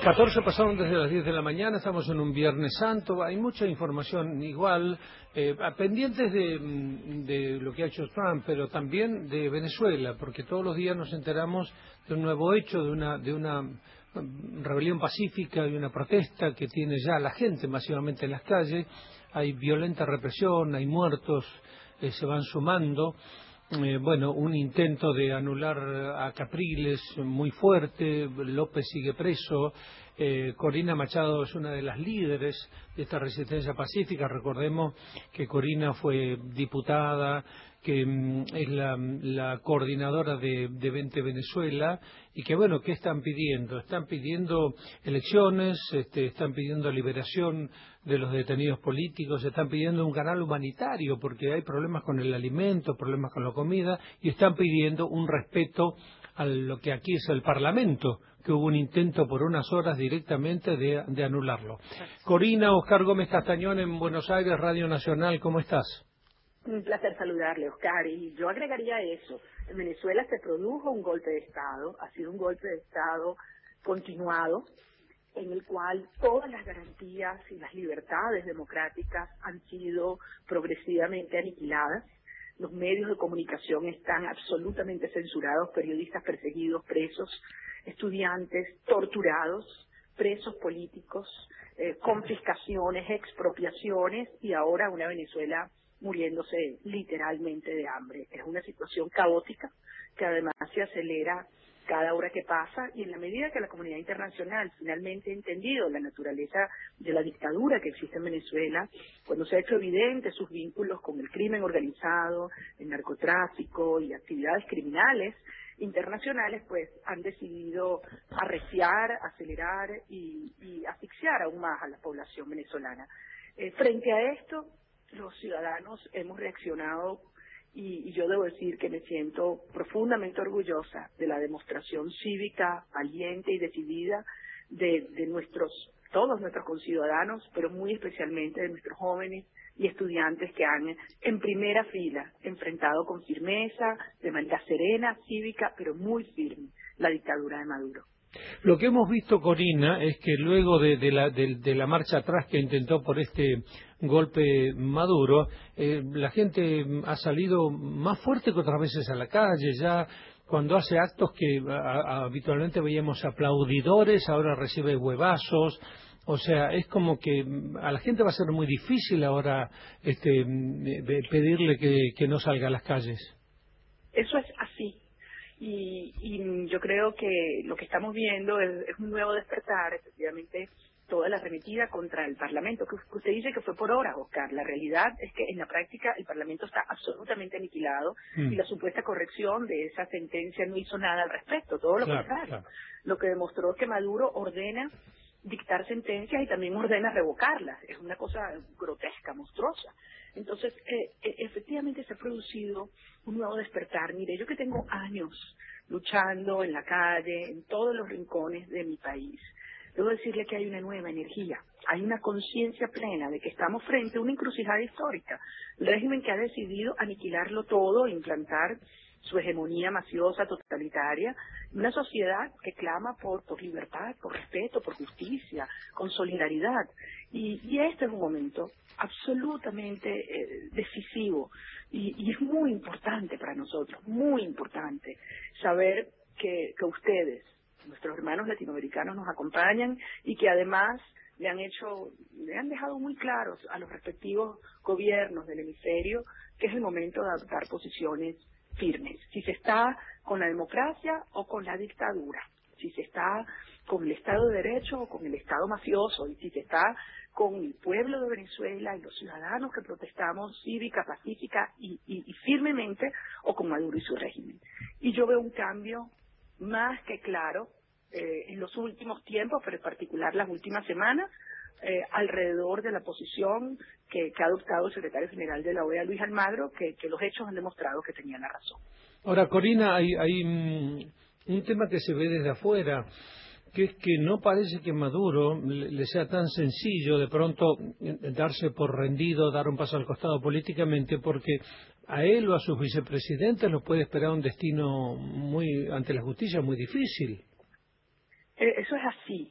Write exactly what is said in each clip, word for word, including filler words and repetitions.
catorce pasaron desde las diez de la mañana, estamos en un Viernes Santo, hay mucha información igual, eh, pendientes de, de lo que ha hecho Trump, pero también de Venezuela, porque todos los días nos enteramos de un nuevo hecho, de una, de una rebelión pacífica y una protesta que tiene ya la gente masivamente en las calles, hay violenta represión, hay muertos, eh, se van sumando. Eh, bueno, un intento de anular a Capriles muy fuerte, López sigue preso, eh, Corina Machado es una de las líderes de esta resistencia pacífica. Recordemos que Corina fue diputada, que mm, es la, la coordinadora de, de Vente Venezuela, y que bueno, ¿qué están pidiendo? Están pidiendo elecciones, este, están pidiendo liberación de los detenidos políticos, están pidiendo un canal humanitario porque hay problemas con el alimento, problemas con la comida, y están pidiendo un respeto a lo que aquí es el Parlamento, que hubo un intento por unas horas directamente de, de anularlo. Corina, Oscar Gómez Castañón en Buenos Aires, Radio Nacional, ¿cómo estás? Un placer saludarle, Oscar, y yo agregaría eso. En Venezuela se produjo un golpe de Estado, ha sido un golpe de Estado continuado, en el cual todas las garantías y las libertades democráticas han sido progresivamente aniquiladas. Los medios de comunicación están absolutamente censurados, periodistas perseguidos, presos, estudiantes torturados, presos políticos, eh, confiscaciones, expropiaciones, y ahora una Venezuela muriéndose literalmente de hambre. Es una situación caótica que además se acelera cada hora que pasa, y en la medida que la comunidad internacional finalmente ha entendido la naturaleza de la dictadura que existe en Venezuela, cuando se ha hecho evidente sus vínculos con el crimen organizado, el narcotráfico y actividades criminales internacionales, pues han decidido arreciar, acelerar y, y asfixiar aún más a la población venezolana. Eh, frente a esto, los ciudadanos hemos reaccionado, y, y yo debo decir que me siento profundamente orgullosa de la demostración cívica, valiente y decidida de, de nuestros, todos nuestros conciudadanos, pero muy especialmente de nuestros jóvenes y estudiantes que han en primera fila enfrentado con firmeza, de manera serena, cívica, pero muy firme, la dictadura de Maduro. Lo que hemos visto, Corina, es que luego de, de, la, de, de la marcha atrás que intentó por este golpe Maduro, eh, la gente ha salido más fuerte que otras veces a la calle. Ya cuando hace actos que a, a, habitualmente veíamos aplaudidores, ahora recibe huevazos. O sea, es como que a la gente va a ser muy difícil ahora este, pedirle que, que no salga a las calles. Eso es así. Y, y yo creo que lo que estamos viendo es, es un nuevo despertar, efectivamente, toda la arremetida contra el Parlamento, que usted dice que fue por horas, Oscar. La realidad es que en la práctica el Parlamento está absolutamente aniquilado, mm. y la supuesta corrección de esa sentencia no hizo nada al respecto, todo lo claro, contrario. Claro. Lo que demostró es que Maduro ordena dictar sentencias y también ordena revocarlas. Es una cosa grotesca, monstruosa. Entonces, eh, eh, efectivamente se ha producido un nuevo despertar. Mire, yo que tengo años luchando en la calle, en todos los rincones de mi país, debo decirle que hay una nueva energía, hay una conciencia plena de que estamos frente a una encrucijada histórica. El régimen que ha decidido aniquilarlo todo, implantar su hegemonía mafiosa, totalitaria, una sociedad que clama por, por libertad, por respeto, por justicia, con solidaridad. Y, y este es un momento absolutamente eh, decisivo, y, y es muy importante para nosotros, muy importante, saber que, que ustedes, nuestros hermanos latinoamericanos, nos acompañan, y que además le han hecho, le han dejado muy claros a los respectivos gobiernos del hemisferio que es el momento de adoptar posiciones firmes, si se está con la democracia o con la dictadura, si se está con el Estado de Derecho o con el Estado mafioso, y si se está con el pueblo de Venezuela y los ciudadanos que protestamos cívica, pacífica y, y, y firmemente, o con Maduro y su régimen. Y yo veo un cambio más que claro eh, en los últimos tiempos, pero en particular las últimas semanas, Eh, alrededor de la posición que, que ha adoptado el secretario general de la O E A, Luis Almagro, que, que los hechos han demostrado que tenían la razón. Ahora, Corina, hay, hay um, un tema que se ve desde afuera, que es que no parece que Maduro le, le sea tan sencillo de pronto darse por rendido, dar un paso al costado políticamente, porque a él o a sus vicepresidentes los puede esperar un destino muy ante la justicia muy difícil. Eh, eso es así.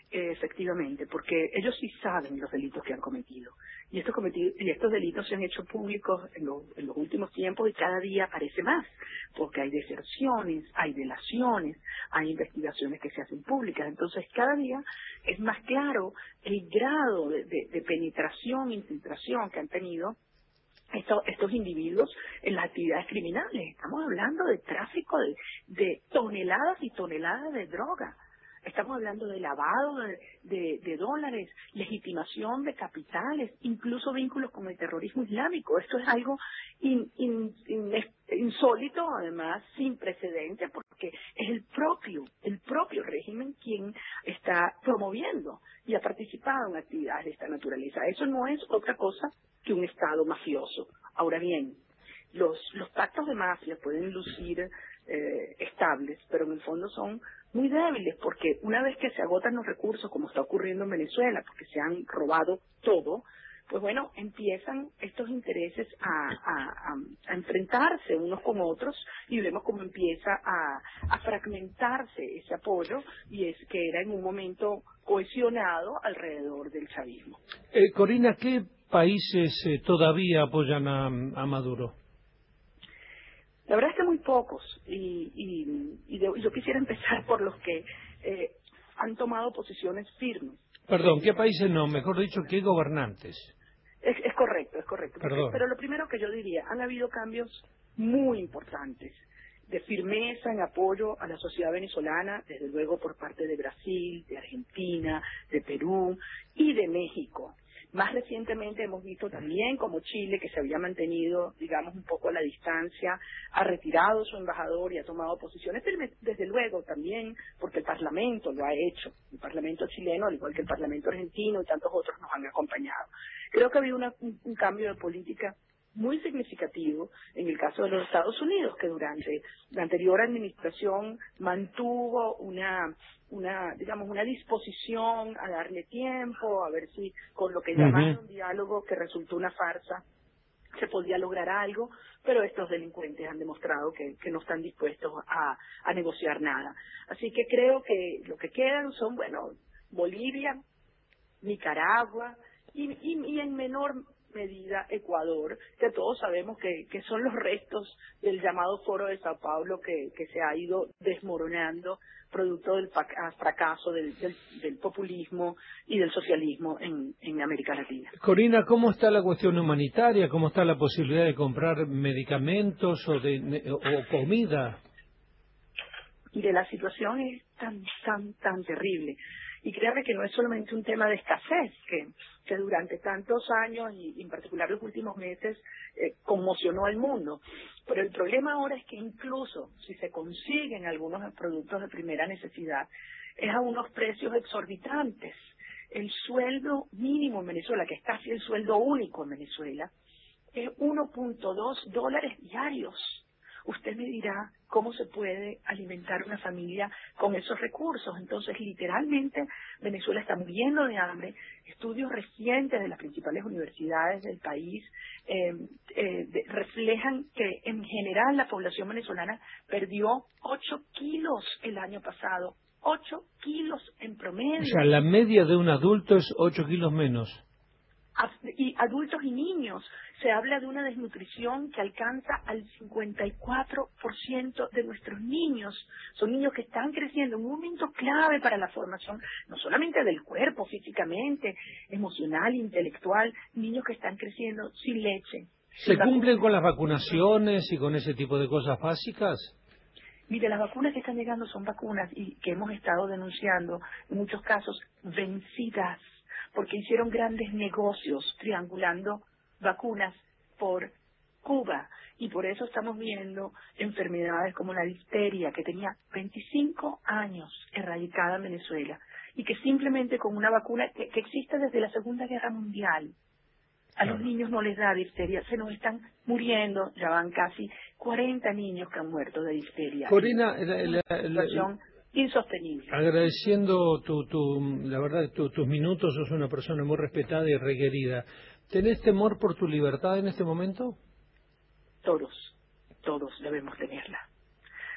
eh, efectivamente, porque ellos sí saben los delitos que han cometido. Y estos, cometido, y estos delitos se han hecho públicos en, lo, en los últimos tiempos y cada día aparece más, porque hay deserciones, hay delaciones, hay investigaciones que se hacen públicas. Entonces, cada día es más claro el grado de, de, de penetración, infiltración que han tenido Estos, estos individuos en las actividades criminales. Estamos hablando de tráfico de, de toneladas y toneladas de droga. Estamos hablando de lavado de, de, de dólares, legitimación de capitales, incluso vínculos con el terrorismo islámico. Esto es algo in, in, in, insólito, además sin precedentes, porque es el propio, el propio régimen quien está promoviendo y ha participado en actividades de esta naturaleza. Eso no es otra cosa que un Estado mafioso. Ahora bien, los, los pactos de mafia pueden lucir eh, estables, pero en el fondo son muy débiles, porque una vez que se agotan los recursos, como está ocurriendo en Venezuela, porque se han robado todo, pues bueno, empiezan estos intereses a, a, a, a enfrentarse unos con otros y vemos cómo empieza a, a fragmentarse ese apoyo, y es que era en un momento cohesionado alrededor del chavismo. Eh, Corina, ¿qué países eh, todavía apoyan a, a Maduro? La verdad es que muy pocos, y, y, y de, yo quisiera empezar por los que eh, han tomado posiciones firmes. Perdón, ¿qué países no? Mejor dicho, ¿qué gobernantes? Es, es correcto, es correcto. Porque, Perdón. pero lo primero que yo diría, han habido cambios muy importantes de firmeza en apoyo a la sociedad venezolana, desde luego por parte de Brasil, de Argentina, de Perú y de México. Más recientemente hemos visto también como Chile, que se había mantenido, digamos, un poco a la distancia, ha retirado su embajador y ha tomado posiciones, pero desde luego también porque el Parlamento lo ha hecho. El Parlamento chileno, al igual que el Parlamento argentino y tantos otros, nos han acompañado. Creo que ha habido una, un, un cambio de política muy significativo en el caso de los Estados Unidos, que durante la anterior administración mantuvo una, una digamos, una disposición a darle tiempo, a ver si con lo que llamaron un diálogo, que resultó una farsa, se podía lograr algo, pero estos delincuentes han demostrado que, que no están dispuestos a, a negociar nada. Así que creo que lo que quedan son, bueno, Bolivia, Nicaragua y, y, y en menor medida Ecuador, que todos sabemos que, que son los restos del llamado Foro de Sao Paulo que, que se ha ido desmoronando producto del fracaso del, del, del populismo y del socialismo en, en América Latina. Corina, ¿cómo está la cuestión humanitaria? ¿Cómo está la posibilidad de comprar medicamentos o, de, o comida? Y de la situación es tan, tan, tan terrible. Y créame que no es solamente un tema de escasez, que, que durante tantos años, y en particular los últimos meses, eh, conmocionó al mundo. Pero el problema ahora es que incluso si se consiguen algunos productos de primera necesidad, es a unos precios exorbitantes. El sueldo mínimo en Venezuela, que es casi el sueldo único en Venezuela, es uno punto dos dólares diarios. Usted me dirá cómo se puede alimentar una familia con esos recursos. Entonces, literalmente, Venezuela está muriendo de hambre. Estudios recientes de las principales universidades del país eh, eh, de, reflejan que, en general, la población venezolana perdió ocho kilos el año pasado. ocho kilos en promedio. O sea, la media de un adulto es ocho kilos menos. Y adultos y niños, se habla de una desnutrición que alcanza al cincuenta y cuatro por ciento de nuestros niños. Son niños que están creciendo en un momento clave para la formación, no solamente del cuerpo, físicamente, emocional, intelectual, niños que están creciendo sin leche. ¿Se cumplen con las vacunaciones y con ese tipo de cosas básicas? Mire, las vacunas que están llegando son vacunas y que hemos estado denunciando, en muchos casos, vencidas, porque hicieron grandes negocios triangulando vacunas por Cuba. Y por eso estamos viendo enfermedades como la difteria, que tenía veinticinco años erradicada en Venezuela, y que simplemente con una vacuna que, que existe desde la Segunda Guerra Mundial, a los niños no les da difteria, se nos están muriendo, ya van casi cuarenta niños que han muerto de difteria. Corina, la, la, la, situación insostenible. Agradeciendo tu, tu, la verdad, tu, tus minutos, sos una persona muy respetada y requerida. ¿Tenés temor por tu libertad en este momento? Todos, todos debemos tenerla.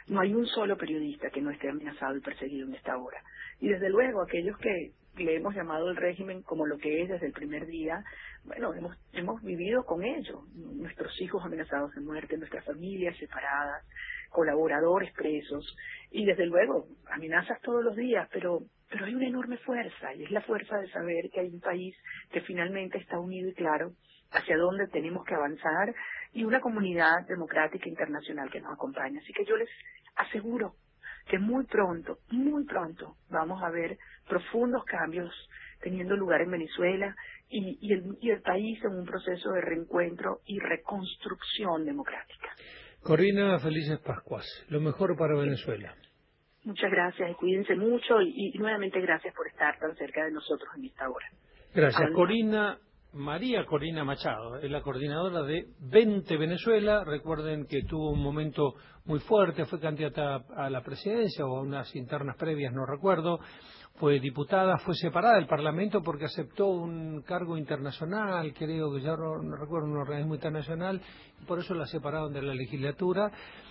No hay un solo periodista que no esté amenazado y perseguido en esta hora. Y desde luego aquellos que le hemos llamado el régimen como lo que es desde el primer día, bueno, hemos, hemos vivido con ello. Nuestros hijos amenazados de muerte, nuestras familias separadas, colaboradores presos, y desde luego amenazas todos los días, pero pero hay una enorme fuerza, y es la fuerza de saber que hay un país que finalmente está unido y claro hacia dónde tenemos que avanzar, y una comunidad democrática internacional que nos acompaña. Así que yo les aseguro que muy pronto, muy pronto, vamos a ver profundos cambios teniendo lugar en Venezuela y, y, el, y el país en un proceso de reencuentro y reconstrucción democrática. Corina, felices Pascuas. Lo mejor para Venezuela. Muchas gracias y cuídense mucho y, y nuevamente gracias por estar tan cerca de nosotros en esta hora. Gracias. Además, Corina, María Corina Machado, es la coordinadora de Vente Venezuela. Recuerden que tuvo un momento muy fuerte, fue candidata a la presidencia o a unas internas previas, no recuerdo. Fue diputada, fue separada del Parlamento porque aceptó un cargo internacional, creo que ya no, no recuerdo, un organismo internacional, y por eso la separaron de la legislatura.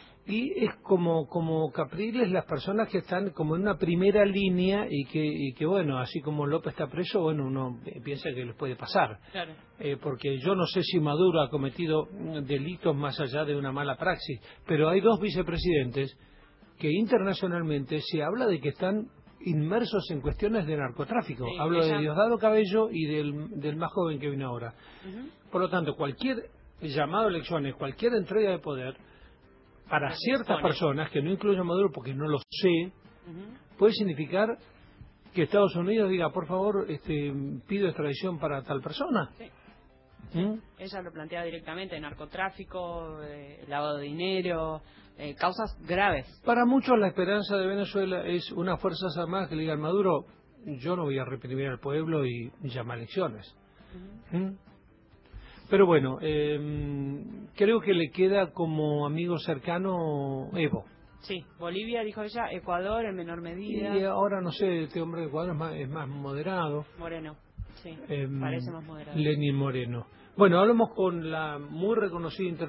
Y es como como Capriles, las personas que están como en una primera línea y que, y que bueno, así como López está preso, bueno, uno piensa que les puede pasar. Claro. Eh, porque yo no sé si Maduro ha cometido delitos más allá de una mala praxis, pero hay dos vicepresidentes que internacionalmente se habla de que están inmersos en cuestiones de narcotráfico. Sí, Hablo ella... de Diosdado Cabello y del, del más joven que vino ahora. Uh-huh. Por lo tanto, cualquier llamado a elecciones, cualquier entrega de poder para ciertas personas, que no incluye a Maduro porque no lo sé, uh-huh, puede significar que Estados Unidos diga, por favor, este, pido extradición para tal persona. Sí. ¿Mm? Sí. Ella lo plantea directamente: narcotráfico, eh, lavado de dinero, eh, causas graves. Para muchos la esperanza de Venezuela es unas fuerzas armadas que le digan, Maduro, yo no voy a reprimir al pueblo y llamar a elecciones. Uh-huh. ¿Mm? Pero bueno, eh, creo que le queda como amigo cercano Evo. Sí, Bolivia, dijo ella, Ecuador en menor medida. Y ahora no sé, este hombre de Ecuador es más, es más moderado. Moreno, sí, eh, parece más moderado. Lenín Moreno. Bueno, hablamos con la muy reconocida